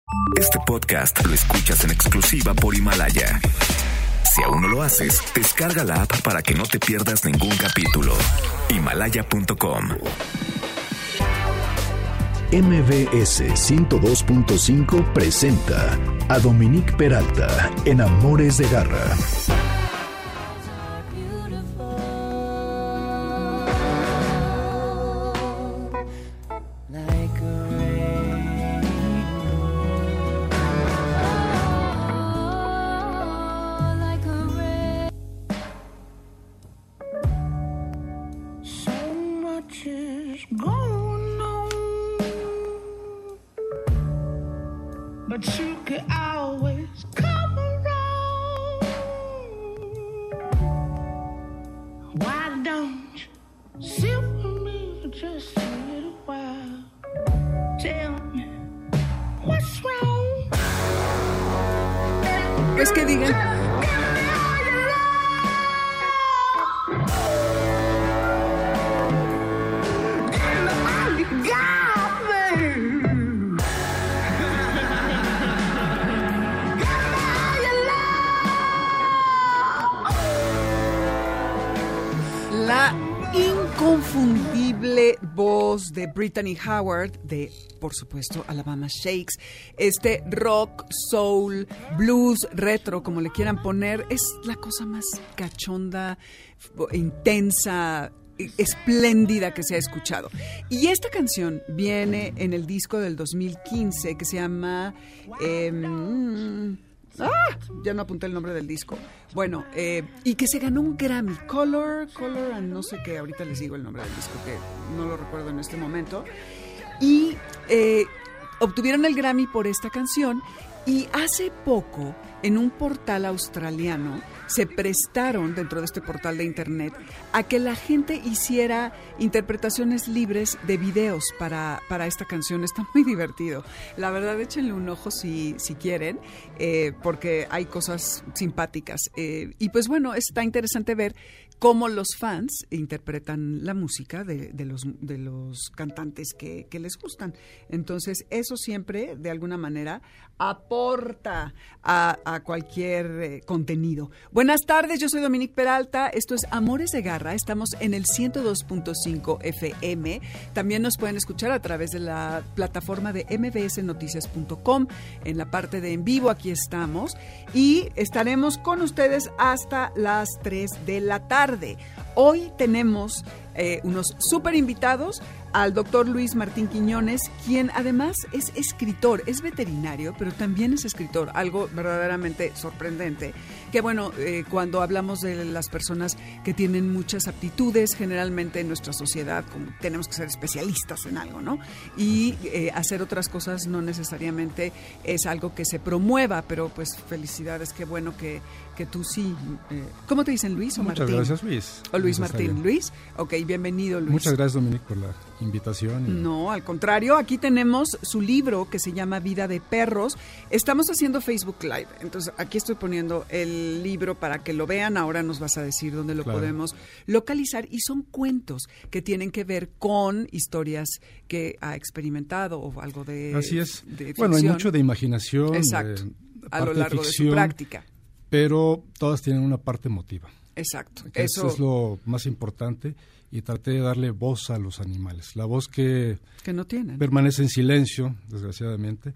Este podcast lo escuchas en exclusiva por Himalaya. Si aún no lo haces, descarga la app para que no te pierdas ningún capítulo. Himalaya.com. MBS 102.5 presenta a Dominique Peralta en Amores de Garra. Pues que digan. La inconfundible voz de Brittany Howard, de, por supuesto, Alabama Shakes. Este rock, soul, blues, retro, como le quieran poner, es la cosa más cachonda, intensa, espléndida que se ha escuchado. Y esta canción viene en el disco del 2015 que se llama... ya no apunté el nombre del disco. Bueno, y que se ganó un Grammy, Color and no sé qué, ahorita les digo el nombre del disco, que no lo recuerdo en este momento. Y obtuvieron el Grammy por esta canción, y hace poco, en un portal australiano, se prestaron, dentro de este portal de internet, a que la gente hiciera interpretaciones libres de videos para esta canción. Está muy divertido. La verdad, échenle un ojo si quieren, porque hay cosas simpáticas. Y pues bueno, está interesante ver cómo los fans interpretan la música de los cantantes que les gustan. Entonces, eso siempre, de alguna manera, aporta a cualquier contenido. Buenas tardes, yo soy Dominique Peralta, esto es Amores de Garra, estamos en el 102.5 FM, también nos pueden escuchar a través de la plataforma de mbsnoticias.com, en la parte de en vivo, aquí estamos, y estaremos con ustedes hasta las 3 de la tarde. Hoy tenemos unos súper invitados, al doctor Luis Martín Quiñones, quien además es escritor, es veterinario, pero también es escritor, algo verdaderamente sorprendente, que bueno, cuando hablamos de las personas que tienen muchas aptitudes, generalmente en nuestra sociedad como tenemos que ser especialistas en algo, ¿no? Y hacer otras cosas no necesariamente es algo que se promueva, pero pues felicidades, qué bueno que tú sí. ¿Cómo te dicen, Luis o Martín? Muchas gracias, Luis. ¿O Luis Martín? ¿Luis? Ok, bienvenido, Luis. Muchas gracias, Dominique, por la invitación. No, al contrario, aquí tenemos su libro que se llama Vida de Perros. Estamos haciendo Facebook Live, entonces aquí estoy poniendo el libro para que lo vean. Ahora nos vas a decir dónde lo podemos localizar, y son cuentos que tienen que ver con historias que ha experimentado o algo de Así es. De ficción. Bueno, hay mucho de imaginación. Exacto, a lo largo de ficción, de su práctica. Pero todas tienen una parte emotiva. Exacto. Eso es lo más importante, y traté de darle voz a los animales. La voz que no tienen. Permanece en silencio, desgraciadamente,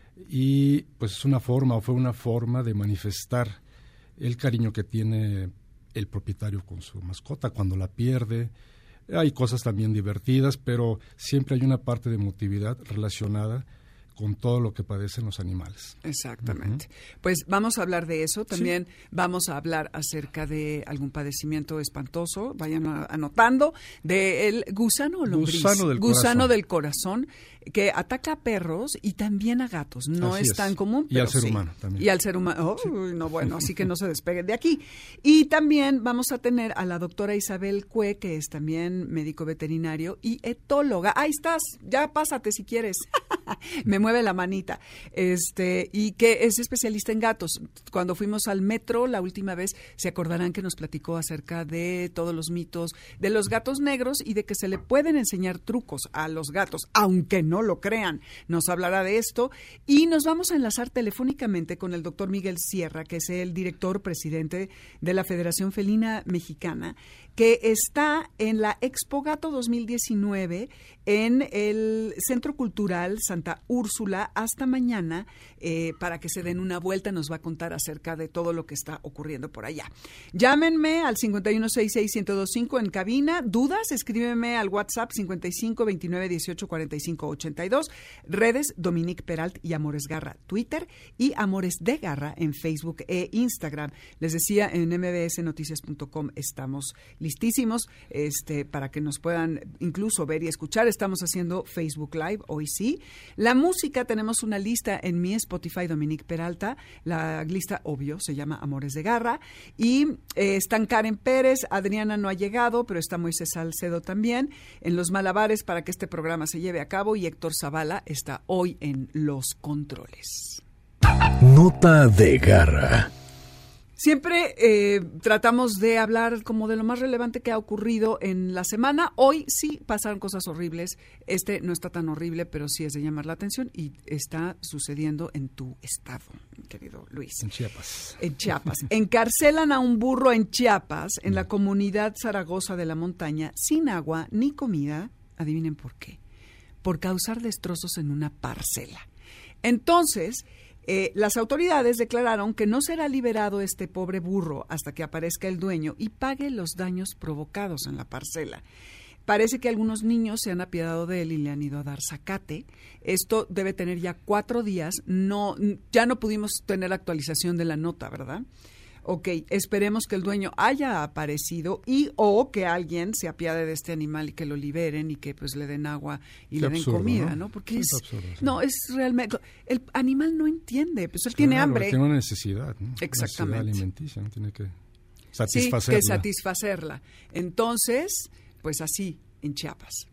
y pues fue una forma de manifestar el cariño que tiene el propietario con su mascota cuando la pierde. Hay cosas también divertidas, pero siempre hay una parte de emotividad relacionada con todo lo que padecen los animales. Exactamente. Pues vamos a hablar de eso. También vamos a hablar acerca de algún padecimiento espantoso. Vayan anotando. Del gusano o lombriz. Gusano del corazón, que ataca a perros y también a gatos. No es tan común, pero y al ser humano también. Y al ser humano. No, bueno, así que no se despeguen de aquí. Y también vamos a tener a la doctora Isabel Cue, que es también médico veterinario y etóloga. Ahí estás, ya pásate si quieres. Me mueve la manita. Y que es especialista en gatos. Cuando fuimos al metro la última vez, se acordarán que nos platicó acerca de todos los mitos de los gatos negros y de que se le pueden enseñar trucos a los gatos, aunque no lo crean. Nos hablará de esto y nos vamos a enlazar telefónicamente con el doctor Miguel Sierra, que es el director presidente de la Federación Felina Mexicana, que está en la Expo Gato 2019 en el Centro Cultural Santa Úrsula hasta mañana, para que se den una vuelta. Nos va a contar acerca de todo lo que está ocurriendo por allá. Llámenme al 5166-1025 en cabina. Dudas, escríbeme al WhatsApp 5529184582. Redes Dominique Peralt y Amores Garra, Twitter, y Amores de Garra en Facebook e Instagram. Les decía, en mbsnoticias.com estamos listísimos para que nos puedan incluso ver y escuchar. Estamos haciendo Facebook Live, hoy sí. La música, tenemos una lista en mi Spotify, Dominique Peralta. La lista, obvio, se llama Amores de Garra. Y están Karen Pérez, Adriana no ha llegado, pero está Moisés Salcedo también en los malabares para que este programa se lleve a cabo, y Héctor Zavala está hoy en los controles. Nota de Garra. Siempre tratamos de hablar como de lo más relevante que ha ocurrido en la semana. Hoy sí pasaron cosas horribles. No está tan horrible, pero sí es de llamar la atención, y está sucediendo en tu estado, querido Luis. En Chiapas. En Chiapas. Encarcelan a un burro en Chiapas, en la comunidad Zaragoza de la Montaña, sin agua ni comida. Adivinen por qué. Por causar destrozos en una parcela. Entonces, las autoridades declararon que no será liberado este pobre burro hasta que aparezca el dueño y pague los daños provocados en la parcela. Parece que algunos niños se han apiadado de él y le han ido a dar zacate. Esto debe tener ya 4 días. Ya no pudimos tener actualización de la nota, ¿verdad? Ok, esperemos que el dueño haya aparecido o que alguien se apiade de este animal y que lo liberen y que pues le den agua y le den comida, ¿no? Porque es absurdo, sí. No, es realmente, el animal no entiende, pues él tiene hambre. Tiene una necesidad, ¿no? Exactamente. Una necesidad alimenticia, ¿no? Tiene que satisfacerla. Sí, que satisfacerla. Entonces, pues así, en Chiapas.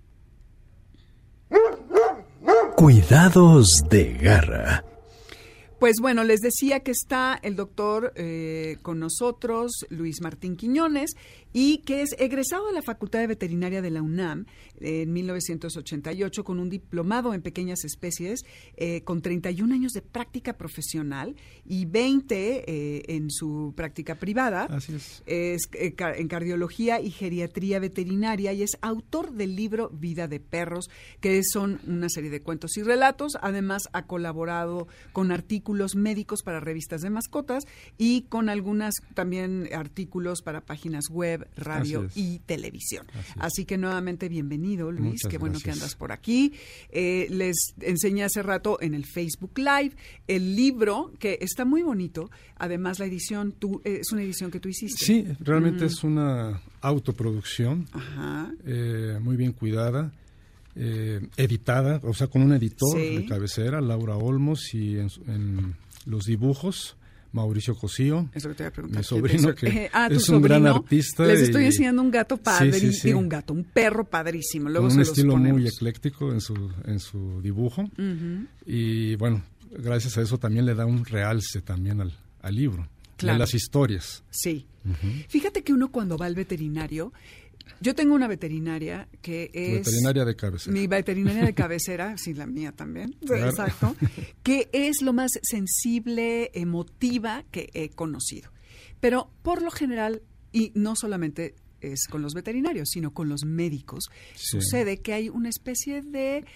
Cuidados de Garra. Pues bueno, les decía que está el doctor con nosotros, Luis Martín Quiñones, y que es egresado de la Facultad de Veterinaria de la UNAM en 1988 con un diplomado en pequeñas especies, con 31 años de práctica profesional y 20 en su práctica privada. Así es. En cardiología y geriatría veterinaria, y es autor del libro Vida de Perros, que son una serie de cuentos y relatos. Además, ha colaborado con artículos médicos para revistas de mascotas y con algunas también artículos para páginas web, radio y televisión. Así que nuevamente bienvenido, Luis. Muchas Qué bueno gracias. que andas por aquí. Les enseñé hace rato en el Facebook Live el libro, que está muy bonito. Además, la edición es una edición que tú hiciste. Sí, realmente es una autoproducción. Ajá. Muy bien cuidada. Editada, o sea, con un editor de cabecera, Laura Olmos, y en los dibujos, Mauricio Cosío, Eso que te voy a preguntar. mi sobrino, que es sobrino, un gran artista. Les estoy enseñando un gato padrísimo, sí. un perro padrísimo. Luego con un estilo ponemos. muy ecléctico en su dibujo. Uh-huh. Y bueno, gracias a eso también le da un realce también al libro, de las historias. Sí. Uh-huh. Fíjate que uno cuando va al veterinario, yo tengo una veterinaria que es... Veterinaria de cabecera. Mi veterinaria de cabecera, sí, la mía también, claro. Exacto, que es lo más sensible, emotiva que he conocido. Pero por lo general, y no solamente es con los veterinarios, sino con los médicos, sucede que hay una especie de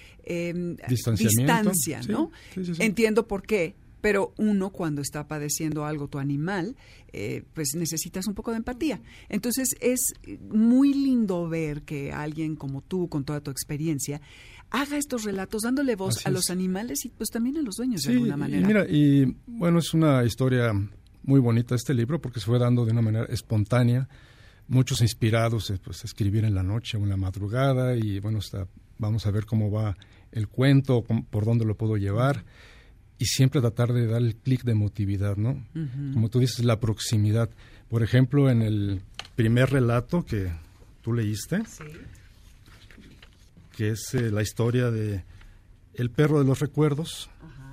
distancia, ¿no? Sí. Entiendo por qué. Pero uno, cuando está padeciendo algo, tu animal, pues necesitas un poco de empatía. Entonces, es muy lindo ver que alguien como tú, con toda tu experiencia, haga estos relatos dándole voz a los animales y pues también a los dueños de alguna manera. Y bueno, es una historia muy bonita este libro porque se fue dando de una manera espontánea, muchos inspirados pues, a escribir en la noche o en la madrugada, y bueno, vamos a ver cómo va el cuento, por dónde lo puedo llevar. Y siempre tratar de dar el clic de emotividad, ¿no? Uh-huh. Como tú dices, la proximidad. Por ejemplo, en el primer relato que tú leíste, que es la historia de El perro de los recuerdos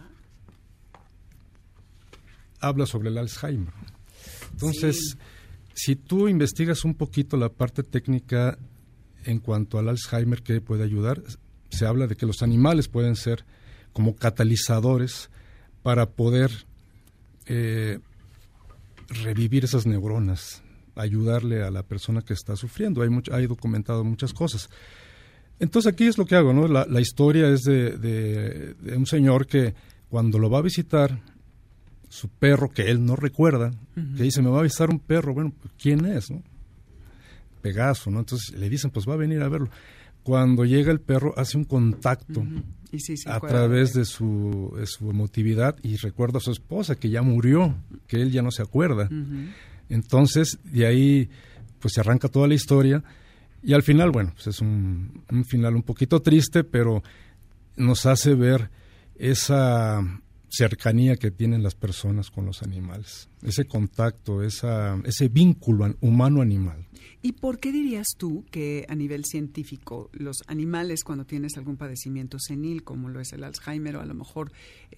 habla sobre el Alzheimer. Entonces, si tú investigas un poquito la parte técnica en cuanto al Alzheimer, ¿qué puede ayudar? Se habla de que los animales pueden ser como catalizadores para poder revivir esas neuronas, ayudarle a la persona que está sufriendo. Hay documentado muchas cosas. Entonces aquí es lo que hago, ¿no? La historia es de un señor que cuando lo va a visitar, su perro, que él no recuerda, que dice, me va a visitar un perro, bueno, ¿quién es, no? Pegaso, ¿no? Entonces le dicen, pues va a venir a verlo. Cuando llega el perro, hace un contacto y sí, a través de su emotividad y recuerda a su esposa, que ya murió, que él ya no se acuerda. Entonces, de ahí, pues se arranca toda la historia. Y al final, bueno, pues es un final un poquito triste, pero nos hace ver esa cercanía que tienen las personas con los animales, ese contacto, ese vínculo humano-animal. ¿Y por qué dirías tú que a nivel científico los animales, cuando tienes algún padecimiento senil, como lo es el Alzheimer o a lo mejor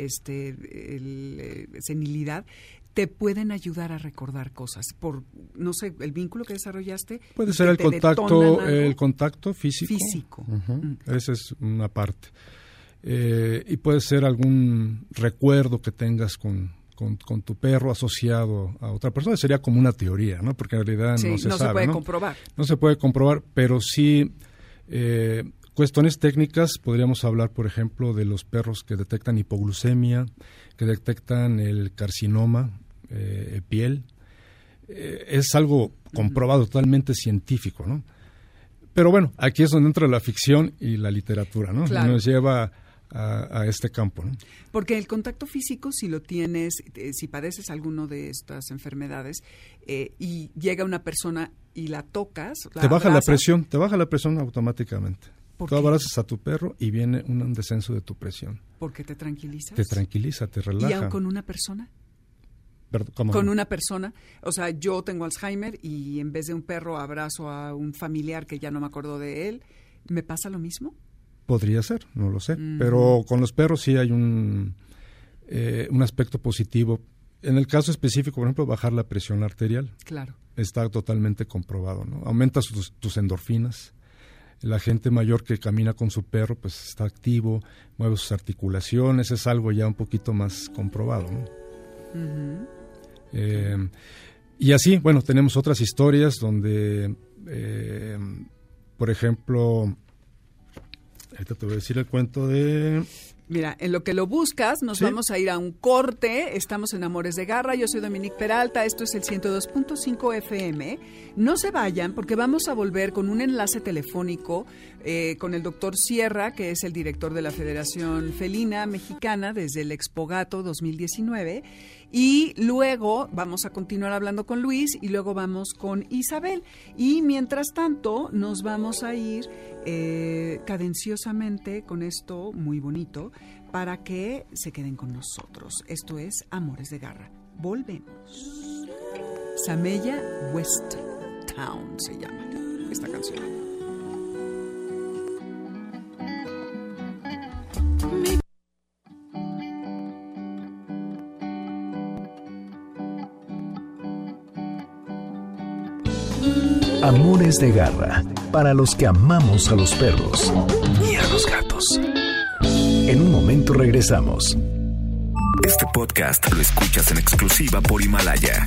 senilidad, te pueden ayudar a recordar cosas? Por, no sé, el vínculo que desarrollaste. Puede ser el contacto físico. Esa es una parte. Y puede ser algún recuerdo que tengas con tu perro asociado a otra persona. Sería como una teoría, ¿no? Porque en realidad no se sabe, puede comprobar. No se puede comprobar, pero sí cuestiones técnicas. Podríamos hablar, por ejemplo, de los perros que detectan hipoglucemia, que detectan el carcinoma piel. Es algo comprobado, totalmente científico, ¿no? Pero bueno, aquí es donde entra la ficción y la literatura, ¿no? Claro. Nos lleva a este campo, ¿no? Porque el contacto físico, si lo tienes, si padeces alguno de estas enfermedades y llega una persona y la tocas, te baja la presión automáticamente. Tú abrazas a tu perro y viene un descenso de tu presión. ¿Porque te tranquilizas? Te tranquiliza, te relaja. ¿Y aún con una persona? ¿Cómo? Con una persona, o sea, yo tengo Alzheimer y en vez de un perro abrazo a un familiar que ya no me acuerdo de él, ¿me pasa lo mismo? Podría ser, no lo sé, pero con los perros sí hay un aspecto positivo. En el caso específico, por ejemplo, bajar la presión arterial. Claro. Está totalmente comprobado, ¿no? Aumenta tus endorfinas. La gente mayor que camina con su perro, pues está activo, mueve sus articulaciones, es algo ya un poquito más comprobado, ¿no? Y así, bueno, tenemos otras historias donde, por ejemplo, ahorita te voy a decir el cuento de... Mira, en lo que lo buscas, nos vamos a ir a un corte. Estamos en Amores de Garra. Yo soy Dominique Peralta. Esto es el 102.5 FM. No se vayan porque vamos a volver con un enlace telefónico con el doctor Sierra, que es el director de la Federación Felina Mexicana desde el Expogato 2019. Y luego vamos a continuar hablando con Luis y luego vamos con Isabel. Y mientras tanto nos vamos a ir cadenciosamente con esto muy bonito para que se queden con nosotros. Esto es Amores de Garra. Volvemos. Samella West Town se llama esta canción. Amores de Garra, para los que amamos a los perros y a los gatos. En un momento regresamos. Este podcast lo escuchas en exclusiva por Himalaya.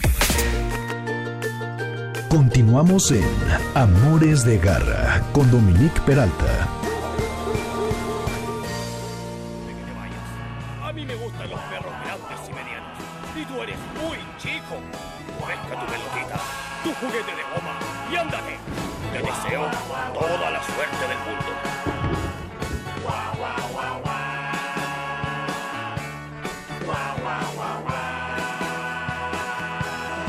Continuamos en Amores de Garra con Dominique Peralta. A mí me gustan los perros grandes y medianos. Y tú eres muy chico. Pesca tu pelotita, tu juguete de goma y ándate. Te deseo toda la suerte del mundo.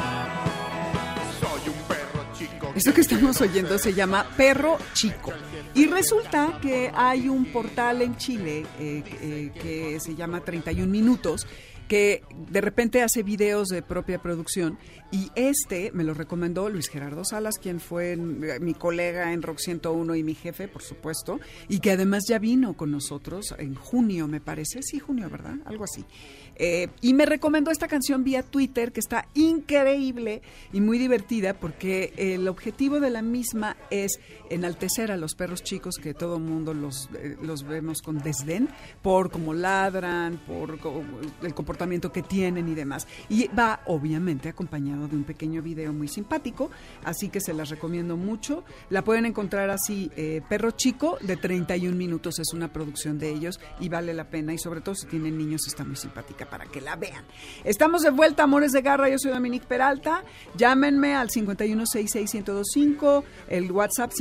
Esto que estamos oyendo se llama Perro Chico. Y resulta que hay un portal en Chile que se llama 31 Minutos, que de repente hace videos de propia producción, y me lo recomendó Luis Gerardo Salas, quien fue mi colega en Rock 101 y mi jefe, por supuesto, y que además ya vino con nosotros en junio, me parece, sí, junio, ¿verdad? Algo así. Y me recomendó esta canción vía Twitter, que está increíble y muy divertida, porque el objetivo de la misma es enaltecer a los perros chicos, que todo mundo los vemos con desdén por cómo ladran, por el comportamiento que tienen y demás. Y va obviamente acompañado de un pequeño video muy simpático, así que se las recomiendo mucho. La pueden encontrar así, Perro Chico, de 31 Minutos, es una producción de ellos y vale la pena, y sobre todo si tienen niños está muy simpática para que la vean. Estamos de vuelta, Amores de Garra, yo soy Dominique Peralta. Llámenme al 5166-1025, el WhatsApp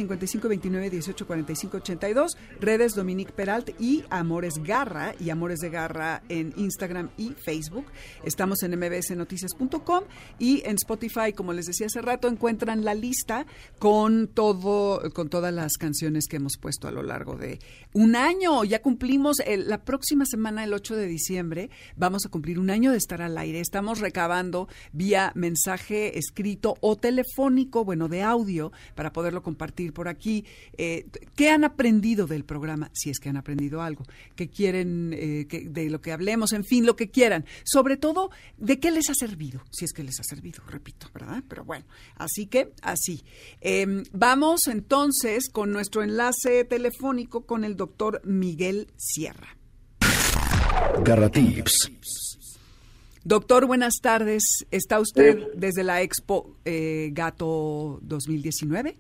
5529-184582, redes Dominique Peralta y Amores Garra, y Amores de Garra en Instagram y Facebook. Estamos en mbsnoticias.com, y en Spotify, como les decía hace rato, encuentran la lista con todas las canciones que hemos puesto a lo largo de un año. Ya cumplimos la próxima semana, el 8 de diciembre, vamos a cumplir un año de estar al aire. Estamos recabando vía mensaje escrito o telefónico, de audio, para poderlo compartir por aquí. ¿Qué han aprendido del programa? Si es que han aprendido algo. ¿Qué quieren de lo que hablemos? En fin, lo que quieran. Sobre todo, ¿de qué les ha servido? Si es que les ha servido, repito, ¿verdad? Pero bueno, así que así. Vamos entonces con nuestro enlace telefónico con el doctor Miguel Sierra. Garra Tips. Doctor, buenas tardes. ¿Está usted desde la Expo Gato 2019?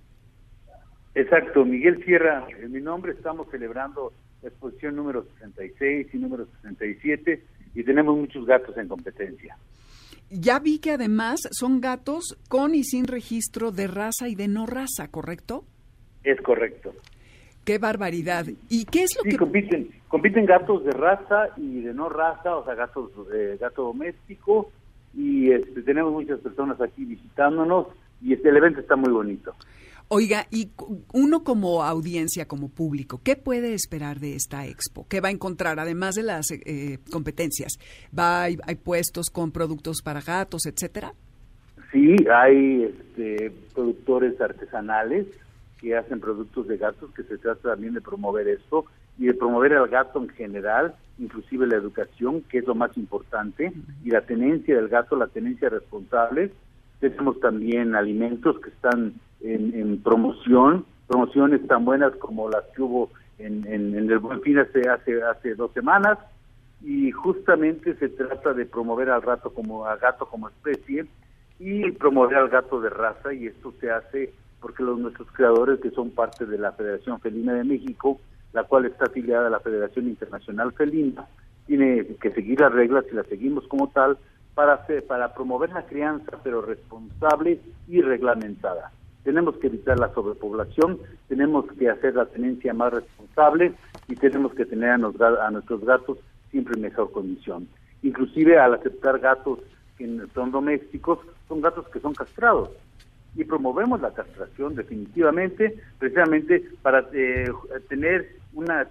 Exacto, Miguel Sierra, en mi nombre. Estamos celebrando la exposición número 66 y número 67 y tenemos muchos gatos en competencia. Ya vi que además son gatos con y sin registro de raza y de no raza, ¿correcto? Es correcto. ¡Qué barbaridad! ¿Y qué es lo que...? Compiten gatos de raza y de no raza, o sea, gato doméstico, y tenemos muchas personas aquí visitándonos, y el evento está muy bonito. Oiga, y uno como audiencia, como público, ¿qué puede esperar de esta expo? ¿Qué va a encontrar, además de las competencias? ¿Hay puestos con productos para gatos, etcétera? Sí, hay productores artesanales que hacen productos de gatos, que se trata también de promover esto y de promover al gato en general, inclusive la educación, que es lo más importante, y la tenencia del gato, la tenencia responsable. Tenemos también alimentos que están en promociones tan buenas como las que hubo en el Buen Fin hace 2 semanas, y justamente se trata de promover al gato como especie y promover al gato de raza, y esto se hace porque nuestros creadores, que son parte de la Federación Felina de México, la cual está afiliada a la Federación Internacional Felina, tiene que seguir las reglas, y las seguimos como tal, para promover la crianza, pero responsable y reglamentada. Tenemos que evitar la sobrepoblación, tenemos que hacer la tenencia más responsable, y tenemos que tener a nuestros gatos siempre en mejor condición. Inclusive, al aceptar gatos que son domésticos, son gatos que son castrados, y promovemos la castración definitivamente, precisamente para tener la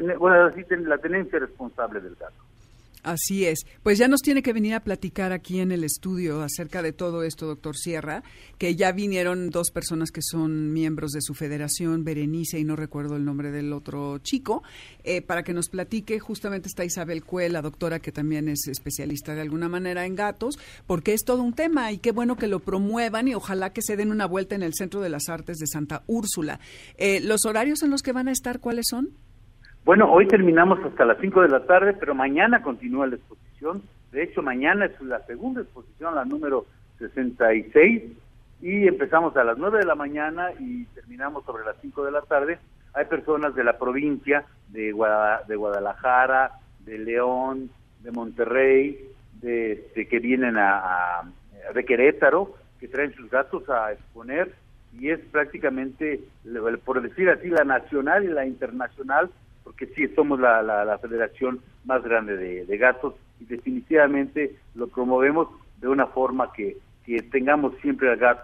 tenencia responsable del gato. Así es. Pues ya nos tiene que venir a platicar aquí en el estudio acerca de todo esto, doctor Sierra, que ya vinieron 2 personas que son miembros de su federación, Berenice y no recuerdo el nombre del otro chico, para que nos platique. Justamente está Isabel Cue, la doctora, que también es especialista de alguna manera en gatos, porque es todo un tema, y qué bueno que lo promuevan, y ojalá que se den una vuelta en el Centro de las Artes de Santa Úrsula. ¿Los horarios en los que van a estar, cuáles son? Bueno, hoy terminamos hasta las 5 de la tarde, pero mañana continúa la exposición. De hecho, mañana es la segunda exposición, la número 66, y empezamos a las 9 de la mañana y terminamos sobre las 5 de la tarde. Hay personas de la provincia, de Guadalajara, de León, de Monterrey, que vienen de Querétaro, que traen sus gatos a exponer, y es prácticamente, por decir así, la nacional y la internacional, porque sí somos la federación más grande de gatos, y definitivamente lo promovemos de una forma que tengamos siempre al gato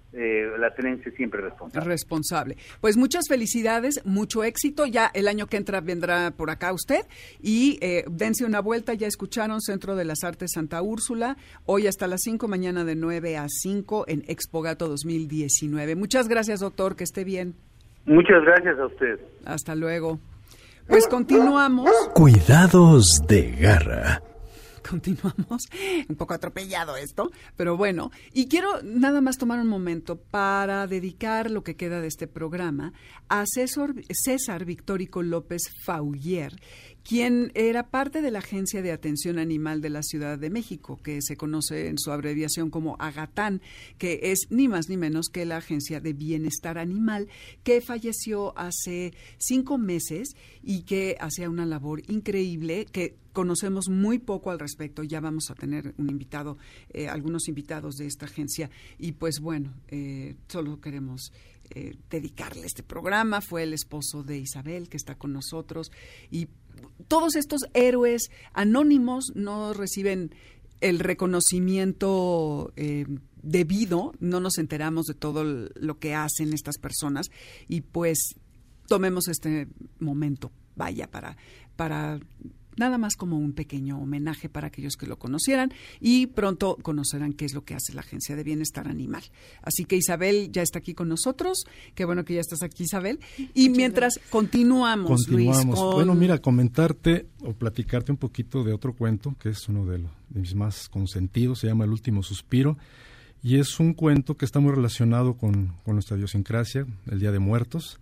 la tenencia siempre responsable. Pues muchas felicidades, mucho éxito. Ya el año que entra vendrá por acá usted y dense una vuelta. Ya escucharon, Centro de las Artes Santa Úrsula, hoy hasta las 5, mañana de 9 a 5 en Expo Gato 2019. Muchas gracias, doctor, que esté bien. Muchas gracias a usted. Hasta luego. Pues continuamos. Cuidados de garra. Continuamos, un poco atropellado esto, pero bueno, y quiero nada más tomar un momento para dedicar lo que queda de este programa a César Victórico López Fauller, quien era parte de la Agencia de Atención Animal de la Ciudad de México, que se conoce en su abreviación como AGATAN, que es ni más ni menos que la Agencia de Bienestar Animal, que falleció hace 5 meses y que hacía una labor increíble, que conocemos muy poco al respecto. Ya vamos a tener un invitado, algunos invitados de esta agencia, y pues bueno, solo queremos dedicarle este programa. Fue el esposo de Isabel, que está con nosotros, y todos estos héroes anónimos no reciben el reconocimiento debido, no nos enteramos de todo lo que hacen estas personas, y pues tomemos este momento, vaya, para nada más como un pequeño homenaje para aquellos que lo conocieran, y pronto conocerán qué es lo que hace la Agencia de Bienestar Animal. Así que Isabel ya está aquí con nosotros. Qué bueno que ya estás aquí, Isabel. Y mientras continuamos, Luis. Bueno, mira, comentarte o platicarte un poquito de otro cuento, que es uno de mis más consentidos, se llama El Último Suspiro, y es un cuento que está muy relacionado con nuestra idiosincrasia, el Día de Muertos,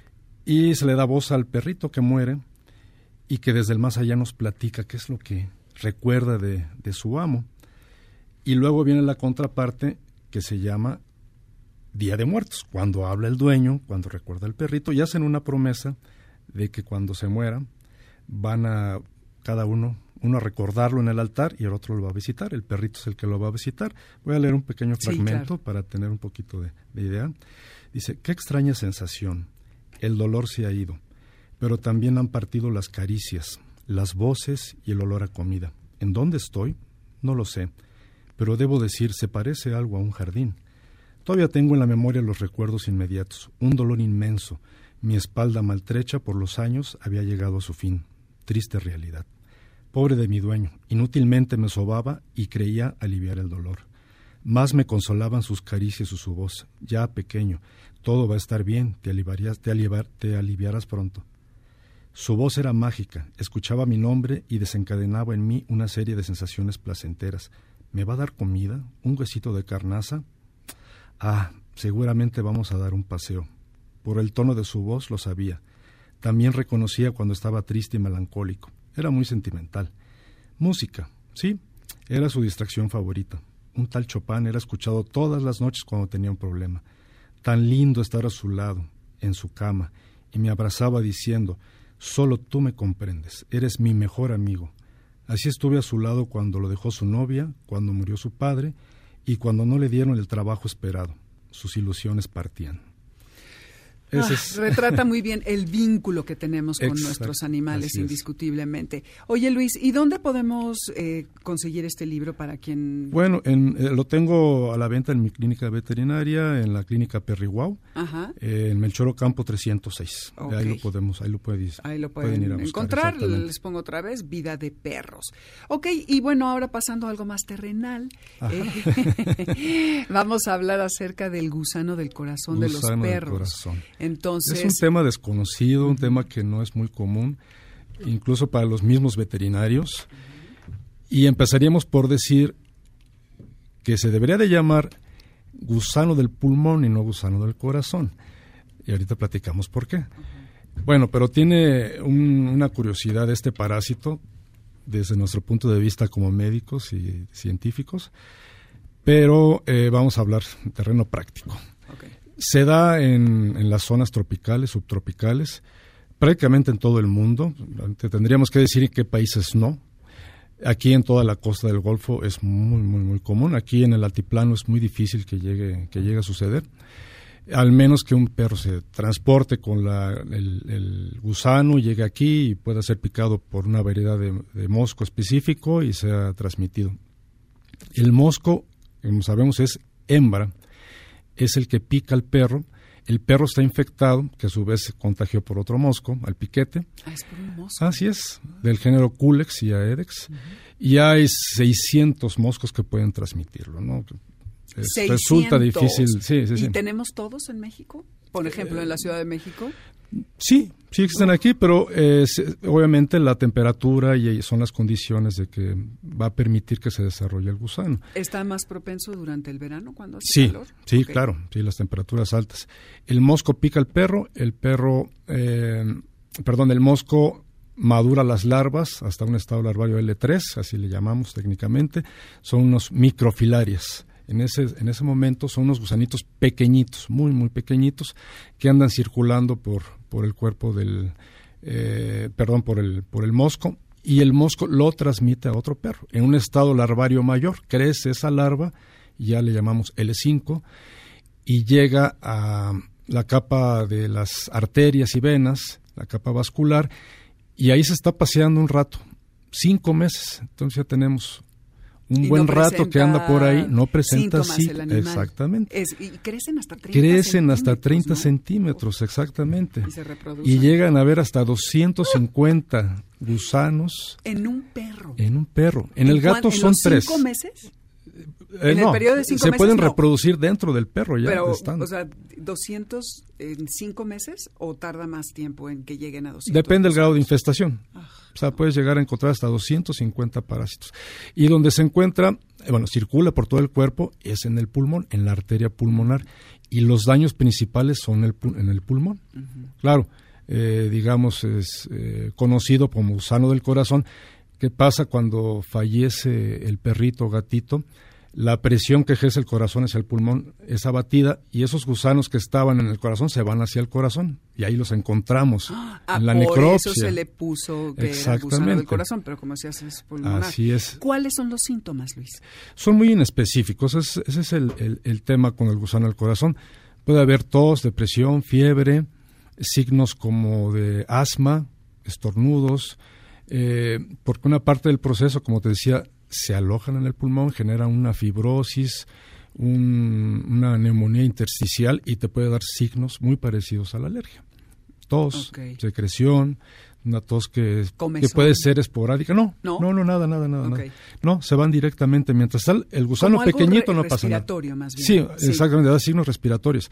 y se le da voz al perrito que muere, y que desde el más allá nos platica qué es lo que recuerda de su amo. Y luego viene la contraparte, que se llama Día de Muertos, cuando habla el dueño, cuando recuerda al perrito, y hacen una promesa de que cuando se muera van a cada uno a recordarlo en el altar y el otro lo va a visitar. El perrito es el que lo va a visitar. Voy a leer un pequeño fragmento para tener un poquito de idea. Dice: qué extraña sensación, el dolor se ha ido, pero también han partido las caricias, las voces y el olor a comida. ¿En dónde estoy? No lo sé, pero debo decir, se parece algo a un jardín. Todavía tengo en la memoria los recuerdos inmediatos, un dolor inmenso. Mi espalda maltrecha por los años había llegado a su fin. Triste realidad. Pobre de mi dueño, inútilmente me sobaba y creía aliviar el dolor. Más me consolaban sus caricias y su voz. Ya, pequeño, todo va a estar bien, te aliviarás pronto. Su voz era mágica, escuchaba mi nombre y desencadenaba en mí una serie de sensaciones placenteras. ¿Me va a dar comida? ¿Un huesito de carnaza? Ah, seguramente vamos a dar un paseo. Por el tono de su voz lo sabía. También reconocía cuando estaba triste y melancólico. Era muy sentimental. Música, sí, era su distracción favorita. Un tal Chopin era escuchado todas las noches cuando tenía un problema. Tan lindo estar a su lado, en su cama, y me abrazaba diciendo: solo tú me comprendes, eres mi mejor amigo. Así estuve a su lado cuando lo dejó su novia, cuando murió su padre y cuando no le dieron el trabajo esperado. Sus ilusiones partían. Retrata muy bien el vínculo que tenemos con nuestros animales, indiscutiblemente. Oye, Luis, ¿y dónde podemos conseguir este libro para quien...? Bueno, lo tengo a la venta en mi clínica veterinaria, en la clínica Perriguao, en Melchor Ocampo 306. Okay. Ahí lo pueden ir a buscar, encontrar. Les pongo otra vez, Vida de Perros. Ok, y bueno, ahora pasando a algo más terrenal, vamos a hablar acerca del gusano del corazón de los perros. Entonces, es un tema desconocido, un tema que no es muy común, incluso para los mismos veterinarios. Y empezaríamos por decir que se debería de llamar gusano del pulmón y no gusano del corazón. Y ahorita platicamos por qué. Bueno, pero tiene una curiosidad este parásito desde nuestro punto de vista como médicos y científicos, pero vamos a hablar en terreno práctico. Okay. Se da en las zonas tropicales, subtropicales, prácticamente en todo el mundo. Tendríamos que decir en qué países no. Aquí en toda la costa del Golfo es muy, muy, muy común. Aquí en el altiplano es muy difícil que llegue a suceder. Al menos que un perro se transporte con el gusano, llegue aquí y pueda ser picado por una variedad de mosco específico y sea transmitido. El mosco, como sabemos, es hembra. es el que pica al perro. El perro está infectado, que a su vez se contagió por otro mosco, al piquete. Es por un mosco. Así es, del género Culex y Aedes. Y hay 600 moscos que pueden transmitirlo, ¿no? 600. Resulta difícil. Sí. ¿Y tenemos todos en México? Por ejemplo, en la Ciudad de México. Sí existen aquí, pero obviamente la temperatura y son las condiciones de que va a permitir que se desarrolle el gusano. ¿Está más propenso durante el verano cuando hace calor? Sí, Okay. Claro, sí, las temperaturas altas. El mosco pica al perro, el mosco madura las larvas hasta un estado larvario L3, así le llamamos técnicamente, son unos microfilarias. En ese momento son unos gusanitos pequeñitos, muy, muy pequeñitos, que andan circulando por el cuerpo por el mosco, y el mosco lo transmite a otro perro. En un estado larvario mayor, crece esa larva, ya le llamamos L5, y llega a la capa de las arterias y venas, la capa vascular, y ahí se está paseando un rato, 5 meses, entonces ya tenemos un buen rato que anda por ahí, no presenta exactamente. Y crecen hasta 30 Crecen hasta 30 centímetros, exactamente. Y se reproducen. Y llegan a ver hasta 250 gusanos. En un perro. En el gato son 3. ¿En 5 meses? ¿En el periodo de 5 meses? Se pueden reproducir dentro del perro ya. Pero, están. o sea, 200 en 5 meses o tarda más tiempo en que lleguen a 200? Depende del grado de infestación. O sea, puedes llegar a encontrar hasta 250 parásitos. Y donde se encuentra, circula por todo el cuerpo, es en el pulmón, en la arteria pulmonar. Y los daños principales son en el pulmón. Uh-huh. Claro, digamos, es conocido como gusano del corazón. ¿Qué pasa cuando fallece el perrito o gatito? La presión que ejerce el corazón hacia el pulmón es abatida y esos gusanos que estaban en el corazón se van hacia el corazón y ahí los encontramos en la necropsia. Por eso se le puso que era gusano del corazón, pero como se hace es pulmonar. Así es. ¿Cuáles son los síntomas, Luis? Son muy inespecíficos, ese es el tema con el gusano del corazón. Puede haber tos, depresión, fiebre, signos como de asma, estornudos, porque una parte del proceso, como te decía, se alojan en el pulmón, generan una fibrosis, una neumonía intersticial y te puede dar signos muy parecidos a la alergia. Tos, secreción, una tos que puede ser esporádica. No, nada. Okay. No, se van directamente. Mientras está el gusano pequeñito no pasa nada. Respiratorio más bien. Sí, exactamente, da signos respiratorios.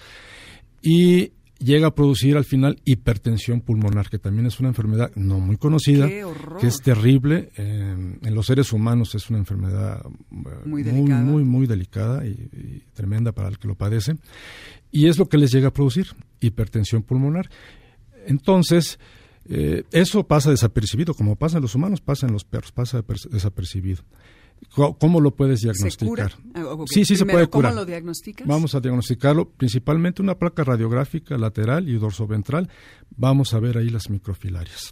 Y llega a producir al final hipertensión pulmonar, que también es una enfermedad no muy conocida, que es terrible. En los seres humanos es una enfermedad muy delicada y tremenda para el que lo padece. Y es lo que les llega a producir, hipertensión pulmonar. Entonces, eso pasa desapercibido, como pasa en los humanos, pasa en los perros, pasa desapercibido. ¿Cómo lo puedes diagnosticar? ¿Se cura? Okay. Sí, se puede curar. ¿Cómo lo diagnosticas? Vamos a diagnosticarlo principalmente una placa radiográfica lateral y dorsoventral. Vamos a ver ahí las microfilarias,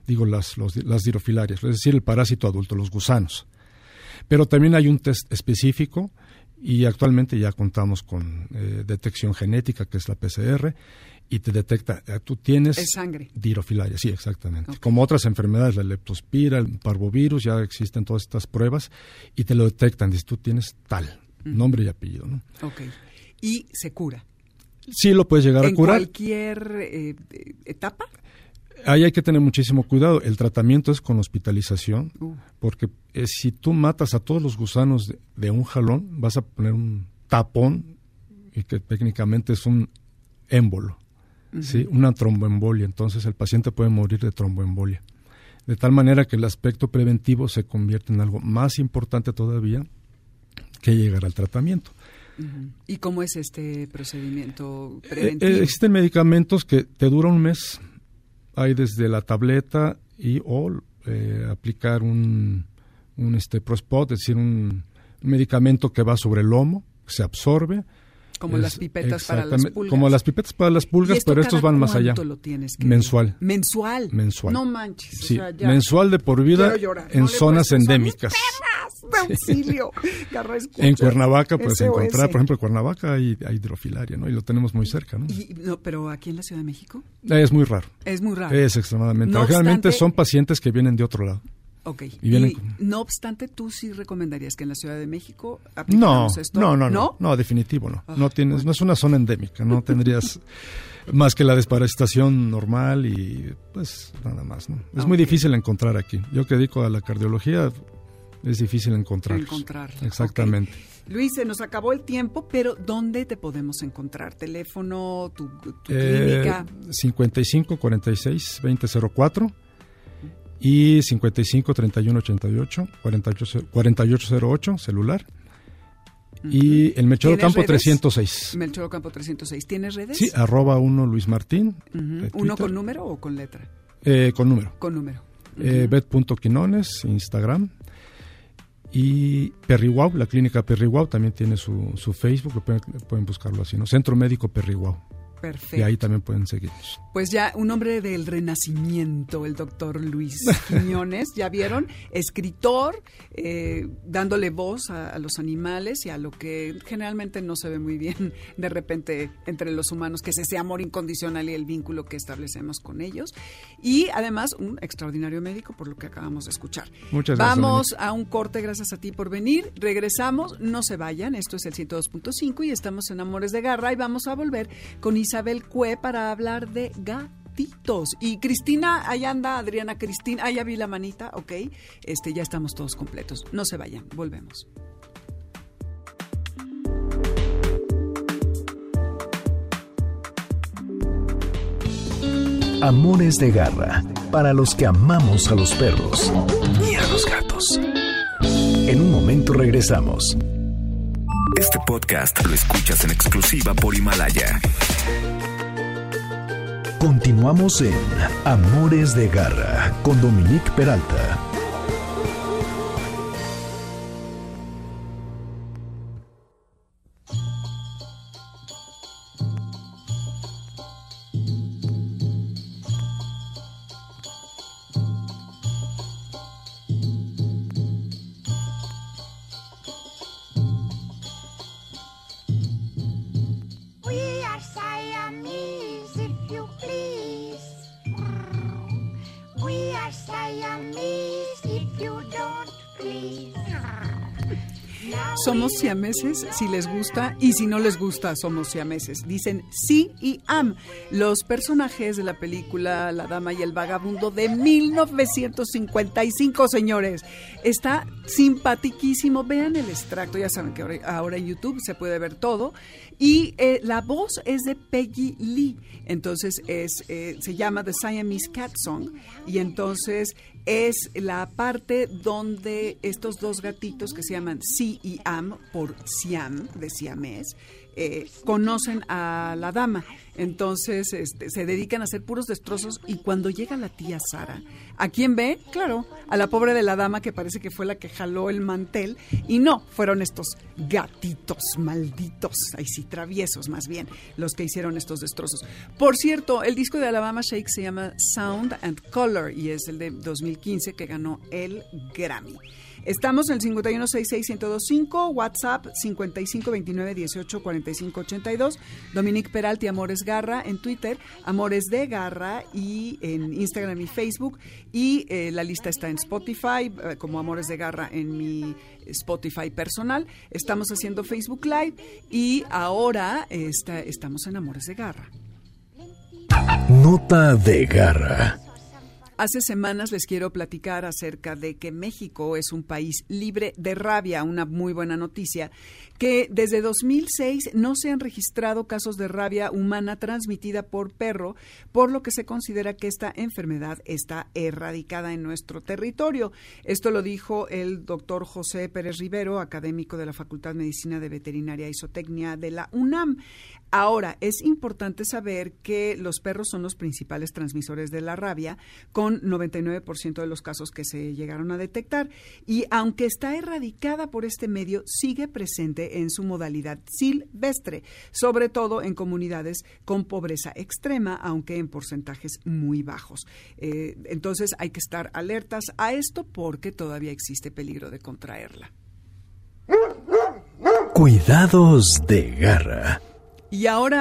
las dirofilarias, es decir, el parásito adulto, los gusanos. Pero también hay un test específico y actualmente ya contamos con detección genética, que es la PCR, y te detecta, tú tienes dirofilaria, sí, exactamente. Okay. Como otras enfermedades, la leptospira, el parvovirus, ya existen todas estas pruebas y te lo detectan, dices, tú tienes tal, nombre y apellido, ¿no? Okay. ¿Y se cura? Sí, lo puedes llegar a curar. ¿En cualquier etapa? Ahí hay que tener muchísimo cuidado. El tratamiento es con hospitalización, porque si tú matas a todos los gusanos de un jalón, vas a poner un tapón, y que técnicamente es un émbolo. ¿Sí? Una tromboembolia, entonces el paciente puede morir de tromboembolia. De tal manera que el aspecto preventivo se convierte en algo más importante todavía que llegar al tratamiento. ¿Y cómo es este procedimiento preventivo? Existen medicamentos que te duran un mes. Hay desde la tableta o aplicar un Prospot, es decir, un medicamento que va sobre el lomo, se absorbe. Como las pipetas para las pulgas. Como las pipetas para las pulgas, pero estos van más allá. Lo tienes que mensual. ¿Mensual? Mensual. No manches. Sí, o sea, ya. Mensual de por vida en zonas endémicas. De auxilio. En Cuernavaca puedes encontrar, por ejemplo, en Cuernavaca hay hidrofilaria, ¿no? Y lo tenemos muy cerca, ¿no? Pero aquí en la Ciudad de México. Es muy raro. Es muy raro. Es extremadamente raro. Generalmente son pacientes que vienen de otro lado. Ok. Y vienen no obstante, ¿tú sí recomendarías que en la Ciudad de México aplicáramos esto? No, definitivo no. No es una zona endémica, no tendrías más que la desparasitación normal y pues nada más, ¿no? Es muy difícil encontrar aquí. Yo que dedico a la cardiología, es difícil encontrarla. Exactamente. Okay. Luis, se nos acabó el tiempo, pero ¿dónde te podemos encontrar? ¿Teléfono, tu clínica? 55 46 2004 y 55 31 88 4808 celular. Y el Melchor Ocampo 306. Melchor Ocampo 306. ¿Tienes redes? Sí, @1 Luis Martín. ¿Uno con número o con letra? Con número. Con número. Bet.Quinones, Instagram. Y Perrihuau, la clínica Perrihuau también tiene su Facebook, pueden buscarlo así, ¿no? Centro Médico Perrihuau. Perfecto. Y ahí también pueden seguirnos. Pues ya un hombre del renacimiento, el doctor Luis Quiñones, ya vieron, escritor, dándole voz a los animales y a lo que generalmente no se ve muy bien de repente entre los humanos, que es ese amor incondicional y el vínculo que establecemos con ellos. Y además un extraordinario médico, por lo que acabamos de escuchar. Muchas gracias. Vamos a un corte, gracias a ti por venir. Regresamos, no se vayan, esto es el 102.5 y estamos en Amores de Garra y vamos a volver con Isabel Cue para hablar de gatitos. Y Cristina, ahí anda Adriana Cristina, ya vi la manita, ok, ya estamos todos completos. No se vayan, volvemos. Amores de Garra, para los que amamos a los perros y a los gatos. En un momento regresamos. Este podcast lo escuchas en exclusiva por Himalaya. Continuamos en Amores de Garra con Dominique Peralta. Somos siameses, si les gusta, y si no les gusta, somos siameses. Dicen sí y am. Los personajes de la película La Dama y el Vagabundo de 1955, señores. Está simpaticísimo. Vean el extracto, ya saben que ahora en YouTube se puede ver todo. Y la voz es de Peggy Lee. Entonces se llama The Siamese Cat Song. Y entonces es la parte donde estos dos gatitos que se llaman Si y Am por Siam, de siamés, conocen a la dama. Entonces se dedican a hacer puros destrozos y cuando llega la tía Sara, ¿a quién ve? Claro, a la pobre de la dama que parece que fue la que jaló el mantel y no, fueron estos gatitos malditos, ahí sí, traviesos más bien, los que hicieron estos destrozos. Por cierto, el disco de Alabama Shake se llama Sound and Color y es el de 2015 que ganó el Grammy. Estamos en el 5166-1025, WhatsApp 5529184582, Dominique Peralta y Amores Garra en Twitter, Amores de Garra y en Instagram y Facebook, y la lista está en Spotify, como Amores de Garra en mi Spotify personal. Estamos haciendo Facebook Live y ahora estamos en Amores de Garra. Nota de Garra. Hace semanas les quiero platicar acerca de que México es un país libre de rabia, una muy buena noticia, que desde 2006 no se han registrado casos de rabia humana transmitida por perro, por lo que se considera que esta enfermedad está erradicada en nuestro territorio. Esto lo dijo el doctor José Pérez Rivero, académico de la Facultad de Medicina de Veterinaria y Zootecnia de la UNAM. Ahora, es importante saber que los perros son los principales transmisores de la rabia, con 99% de los casos que se llegaron a detectar. Y aunque está erradicada por este medio, sigue presente en su modalidad silvestre, sobre todo en comunidades con pobreza extrema, aunque en porcentajes muy bajos. Entonces hay que estar alertas a esto porque todavía existe peligro de contraerla. Cuidados de Garra. Y ahora